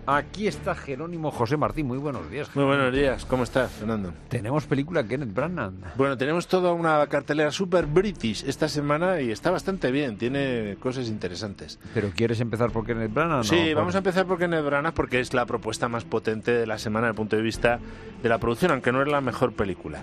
Aquí está Jerónimo José Martín. Muy buenos días. Muy buenos días. ¿Cómo estás, Fernando? Tenemos película Kenneth Branagh. Bueno, tenemos toda una cartelera super british esta semana y está bastante bien. Tiene cosas interesantes. ¿Pero quieres empezar por Kenneth Branagh? Sí, vamos a empezar por Kenneth Branagh porque es la propuesta más potente de la semana desde el punto de vista de la producción, aunque no es la mejor película.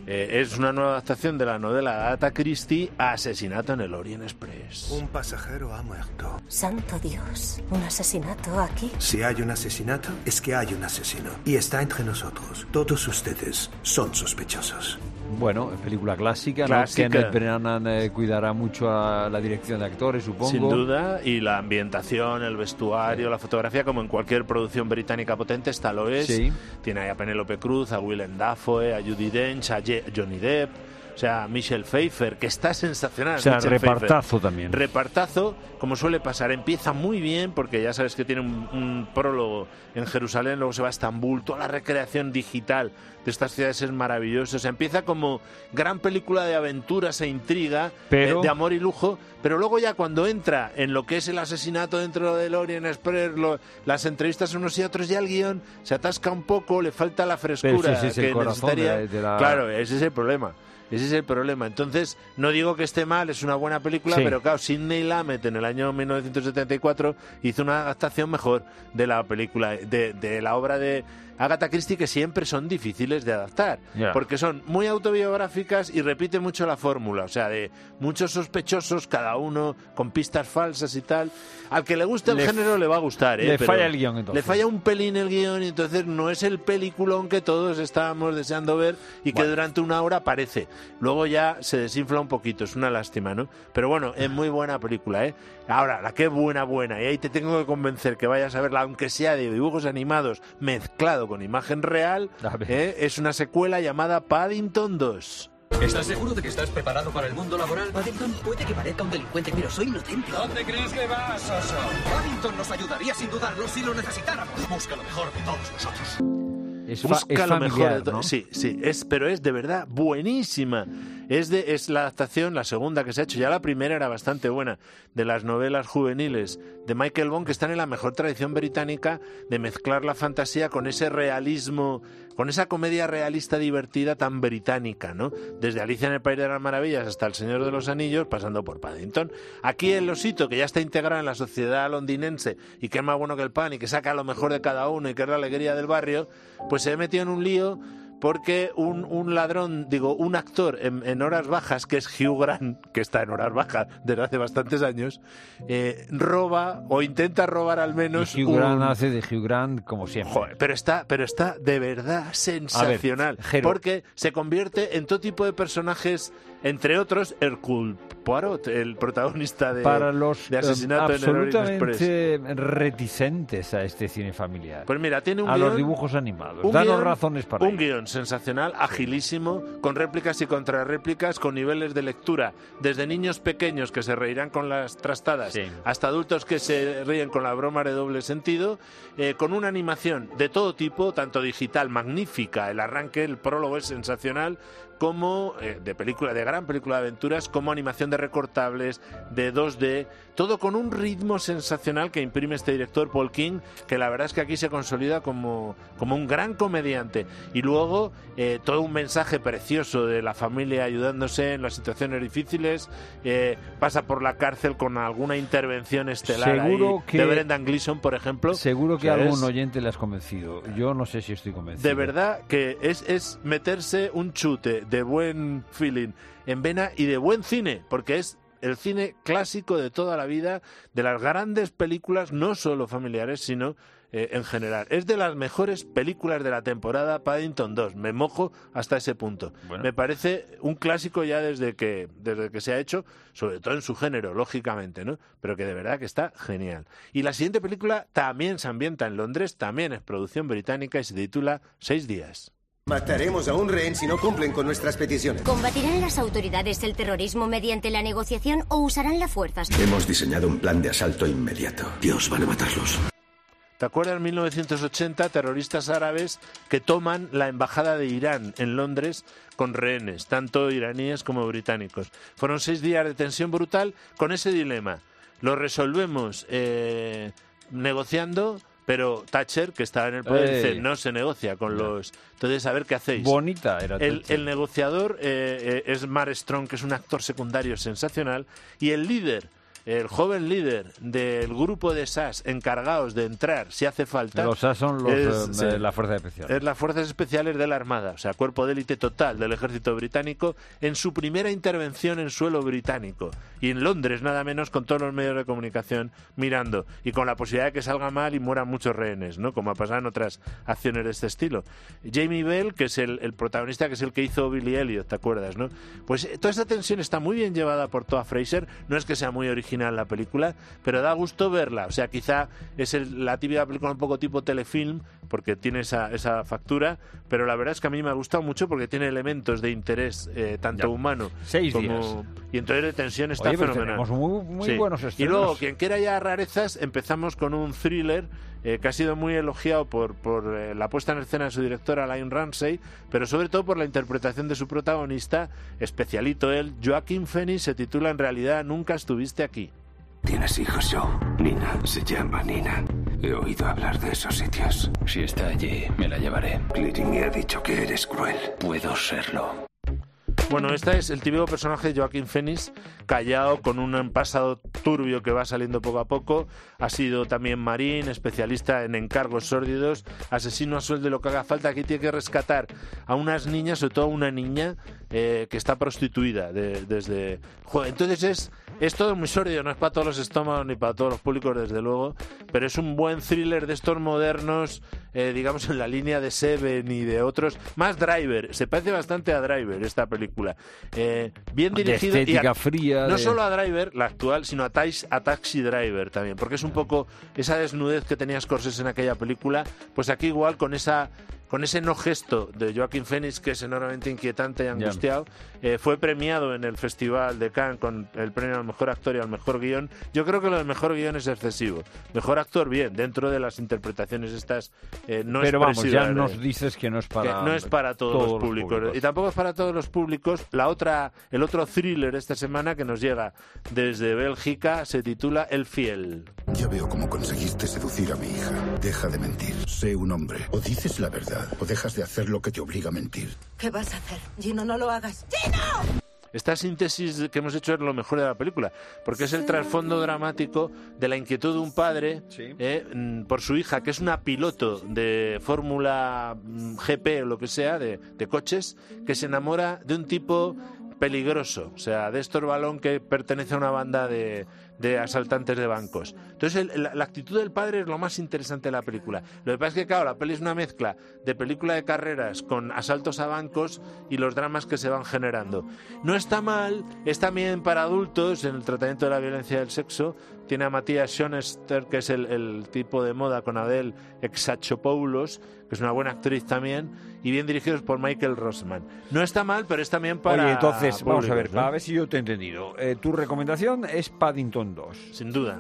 Es una nueva adaptación de la novela de Agatha Christie, Asesinato en el Orient Express. Un pasajero ha muerto. Santo Dios, ¿un asesinato aquí? Si hay un asesinato, es que hay un asesino. Y está entre nosotros. Todos ustedes son sospechosos. Bueno, película clásica, ¿no? Clásica. Kenneth Branagh cuidará mucho a la dirección de actores, supongo. Sin duda, y la ambientación, el vestuario, la fotografía, como en cualquier producción británica potente, esta lo es. Sí. Tiene ahí a Penélope Cruz, a Willem Dafoe, a Judi Dench, a Johnny Depp, o sea, Michelle Pfeiffer, que está sensacional. O sea, Michelle repartazo Pfeiffer. también. Repartazo, como suele pasar. Empieza muy bien, porque ya sabes que tiene un prólogo en Jerusalén, luego se va a Estambul, toda la recreación digital de estas ciudades es maravilloso. O sea, empieza como gran película de aventuras e intriga, pero de amor y lujo, pero luego ya cuando entra en lo que es el asesinato dentro del Orient Express, las entrevistas unos y otros, ya el guión se atasca un poco, le falta la frescura pero sí, es el que corazón necesitaría. de la... Claro, ese es el problema. Ese es el problema. Entonces, no digo que esté mal, es una buena película, sí. Pero claro, Sidney Lumet en el año 1974 hizo una adaptación mejor de la película, de la obra de Agatha Christie, que siempre son difíciles de adaptar, porque son muy autobiográficas y repiten mucho la fórmula, o sea, de muchos sospechosos, cada uno con pistas falsas y tal. Al que le guste el género le va a gustar, Le pero falla el guión, entonces. Le falla un pelín el guión y entonces no es el peliculón que todos estábamos deseando ver y que durante una hora aparece. Luego ya se desinfla un poquito, es una lástima, ¿no? Pero bueno, es muy buena película, ¿eh? Ahora, la que es buena, y ahí te tengo que convencer que vayas a verla, aunque sea de dibujos animados mezclado con imagen real, es una secuela llamada Paddington 2. ¿Estás seguro de que estás preparado para el mundo laboral? Paddington puede que parezca un delincuente, pero soy inocente. ¿Dónde crees que vas, oso? Paddington nos ayudaría sin dudarlo si lo necesitáramos. Busca lo mejor de todos nosotros. Busca lo mejor, ¿no? Sí, pero es de verdad buenísima. Es la adaptación, la segunda que se ha hecho. Ya la primera era bastante buena, de las novelas juveniles de Michael Bond, que están en la mejor tradición británica de mezclar la fantasía con ese realismo, con esa comedia realista divertida tan británica, ¿no? Desde Alicia en el País de las Maravillas hasta El Señor de los Anillos, pasando por Paddington. Aquí el osito, que ya está integrado en la sociedad londinense y que es más bueno que el pan y que saca lo mejor de cada uno y que es la alegría del barrio, pues se ha metido en un lío porque un ladrón, un actor en horas bajas, que es Hugh Grant, que está en horas bajas desde hace bastantes años, roba o intenta robar al menos. Y Hugh Grant hace de Hugh Grant como siempre. Joder, pero está de verdad sensacional, porque se convierte en todo tipo de personajes, entre otros Hercule Poirot, el protagonista de Asesinato en el Orient Express. Absolutamente reticentes a este cine familiar. Pues mira, tiene un a guión, los dibujos animados. Danos razones para un guión sensacional, agilísimo, con réplicas y contrarréplicas, con niveles de lectura, desde niños pequeños que se reirán con las trastadas, hasta adultos que se ríen con las bromas de doble sentido, con una animación de todo tipo, tanto digital, magnífica, el arranque, el prólogo es sensacional, como de gran película de aventuras, como animación de recortables, de 2D, todo con un ritmo sensacional que imprime este director Paul King, que la verdad es que aquí se consolida como un gran comediante. Y luego todo un mensaje precioso de la familia ayudándose en las situaciones difíciles, pasa por la cárcel con alguna intervención estelar de Brendan Gleeson, por ejemplo. Seguro que algún oyente le has convencido. Yo no sé si estoy convencido. De verdad que es meterse un chute de buen feeling en vena y de buen cine, porque es el cine clásico de toda la vida, de las grandes películas, no solo familiares, sino en general. Es de las mejores películas de la temporada, Paddington 2. Me mojo hasta ese punto. Bueno. Me parece un clásico ya desde que se ha hecho, sobre todo en su género, lógicamente, ¿no? Pero que de verdad que está genial. Y la siguiente película también se ambienta en Londres, también es producción británica y se titula 6 días. Mataremos a un rehén si no cumplen con nuestras peticiones. ¿Combatirán las autoridades el terrorismo mediante la negociación o usarán la fuerza? Hemos diseñado un plan de asalto inmediato. Dios, van a matarlos. ¿Te acuerdas en 1980 terroristas árabes que toman la embajada de Irán en Londres con rehenes, tanto iraníes como británicos? Fueron 6 días de tensión brutal con ese dilema. ¿Lo resolvemos negociando pero Thatcher, que estaba en el poder, dice, no se negocia con los... Entonces, a ver qué hacéis. Bonita era el negociador es Mark Strong, que es un actor secundario sensacional, y el líder, el joven líder del grupo de SAS encargados de entrar, si hace falta... Los SAS son las fuerzas especiales. Es las fuerzas especiales de la Armada, o sea, cuerpo de élite total del ejército británico, en su primera intervención en suelo británico. Y en Londres, nada menos, con todos los medios de comunicación mirando. Y con la posibilidad de que salga mal y mueran muchos rehenes, ¿no? Como ha pasado en otras acciones de este estilo. Jamie Bell, que es el protagonista, que es el que hizo Billy Elliot, ¿te acuerdas, no? Pues toda esta tensión está muy bien llevada por Toa Fraser. No es que sea muy original la película, pero da gusto verla. O sea, quizá es la típica película un poco tipo telefilm, porque tiene esa factura, pero la verdad es que a mí me ha gustado mucho porque tiene elementos de interés tanto humano 6 como... días. Y entonces de tensión está fenomenal. Tenemos muy buenos estrenos. Y luego, quien quiera ya rarezas, empezamos con un thriller que ha sido muy elogiado por la puesta en escena de su directora, Lynne Ramsey, pero sobre todo por la interpretación de su protagonista, especialito él, Joaquin Phoenix. Se titula En realidad nunca estuviste aquí. ¿Tienes hijos, Joe? Nina se llama Nina. He oído hablar de esos sitios. Si está allí, me la llevaré. Clitty me ha dicho que eres cruel. Puedo serlo. Bueno, este es el típico personaje de Joaquin Phoenix, callado, con un pasado turbio que va saliendo poco a poco. Ha sido también marín, especialista en encargos sórdidos, asesino a sueldo, lo que haga falta. Aquí tiene que rescatar a unas niñas, sobre todo a una niña que está prostituida desde... Joder, entonces es todo muy sórdido, no es para todos los estómagos ni para todos los públicos, desde luego, pero es un buen thriller de estos modernos, digamos en la línea de Seven y de otros. Más Driver, se parece bastante a Driver esta película. Bien dirigido. De estética fría. No solo a Driver, la actual, sino a Taxi Driver también, porque es un poco esa desnudez que tenía Scorsese en aquella película, pues aquí igual con ese no gesto de Joaquin Phoenix, que es enormemente inquietante y angustiado. Fue premiado en el Festival de Cannes con el premio al mejor actor y al mejor guión. Yo creo que lo del mejor guión es excesivo. Mejor actor, bien, dentro de las interpretaciones estas no pero vamos, ya nos dices que no es para... Que no es para todos los públicos. Y tampoco es para todos los públicos. El otro thriller esta semana que nos llega desde Bélgica se titula El Fiel. Ya veo cómo conseguiste seducir a mi hija. Deja de mentir. Sé un hombre. O dices la verdad o dejas de hacer lo que te obliga a mentir. ¿Qué vas a hacer? Gino, no lo hagas. ¡Gino! Esta síntesis que hemos hecho es lo mejor de la película, porque es el trasfondo dramático de la inquietud de un padre por su hija, que es una piloto de Fórmula GP o lo que sea, de coches, que se enamora de un tipo peligroso, o sea, de Héctor Balón, que pertenece a una banda de asaltantes de bancos. Entonces la actitud del padre es lo más interesante de la película. Lo que pasa es que, claro, la peli es una mezcla de película de carreras con asaltos a bancos y los dramas que se van generando. No está mal, es también para adultos en el tratamiento de la violencia del sexo. Tiene a Matías Schoenster, que es el tipo de moda con Adele Exarchopoulos, que es una buena actriz también, y bien dirigidos por Michael Rossman. No está mal, pero es también para... Oye, entonces, vamos a ver, ¿no? a ver si yo te he entendido. Tu recomendación es Paddington 2. Sin duda.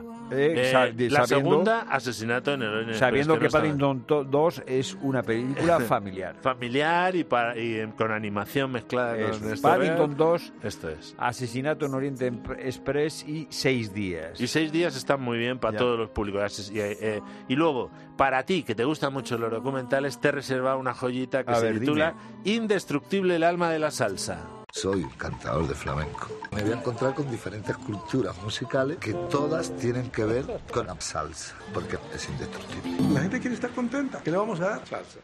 La segunda, Asesinato en el Orient Express. Sabiendo que no Paddington 2 es una película familiar. Familiar y con animación mezclada con esto. Paddington 2, esto es. Asesinato en Oriente Express y 6 días. Y 6 días están muy bien para todos los públicos. Y luego, para ti, que te gustan mucho los documentales, te he reservado una joyita que se titula Indestructible, el alma de la salsa. Soy cantador de flamenco. Me voy a encontrar con diferentes culturas musicales que todas tienen que ver con la salsa, porque es indestructible. La gente quiere estar contenta. ¿Qué le vamos a dar? Salsa.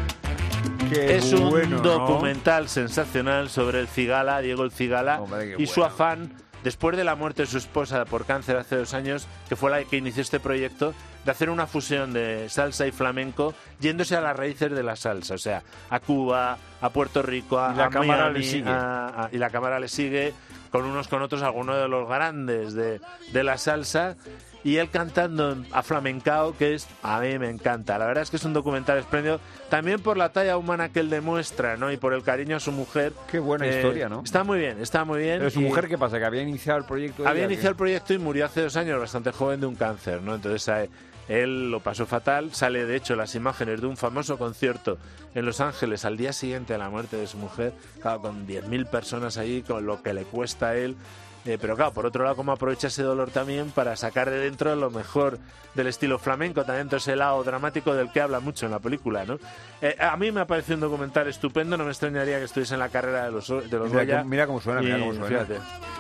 Es un documental sensacional sobre el Cigala, Diego el Cigala, y su afán, después de la muerte de su esposa por cáncer hace 2 años, que fue la que inició este proyecto, de hacer una fusión de salsa y flamenco, yéndose a las raíces de la salsa, o sea, a Cuba, a Puerto Rico, a Miami, y la cámara le sigue con unos con otros, algunos de los grandes de la salsa, y él cantando a flamencao, que a mí me encanta. La verdad es que es un documental espléndido, también por la talla humana que él demuestra, ¿no? Y por el cariño a su mujer. Qué buena historia, ¿no? Está muy bien. Pero su mujer, ¿qué pasa? Que había iniciado el proyecto. Había iniciado el proyecto y murió hace 2 años, bastante joven, de un cáncer, ¿no? Entonces Él lo pasó fatal, sale de hecho las imágenes de un famoso concierto en Los Ángeles al día siguiente de la muerte de su mujer, claro, con 10.000 personas allí, con lo que le cuesta a él. Pero claro, por otro lado, cómo aprovecha ese dolor también para sacar de dentro lo mejor del estilo flamenco, también todo ese lado dramático del que habla mucho en la película, ¿no? A mí me ha parecido un documental estupendo, no me extrañaría que estuviese en la carrera de los Goya. Mira cómo suena, mira cómo suena. Fíjate.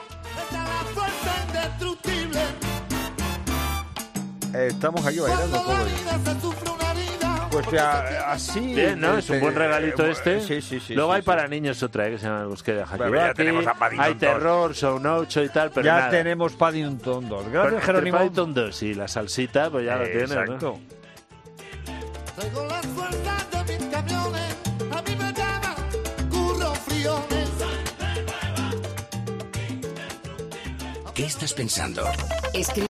Estamos aquí bailando todo. Pues así... Bien, ¿no? Es un buen regalito este. Sí. Luego hay para niños otra, que se llama El Bosque de Bueno, ya tenemos a Paddington Hay terror, Son 8 y tal, pero ya nada. tenemos Paddington 2. Gracias, Jerónimo. Paddington 2 y la salsita, pues ya lo tiene, exacto. ¿no? Traigo las fuerzas de mis camiones, a mí me llaman Curro Friones. ¿Qué estás pensando? Es que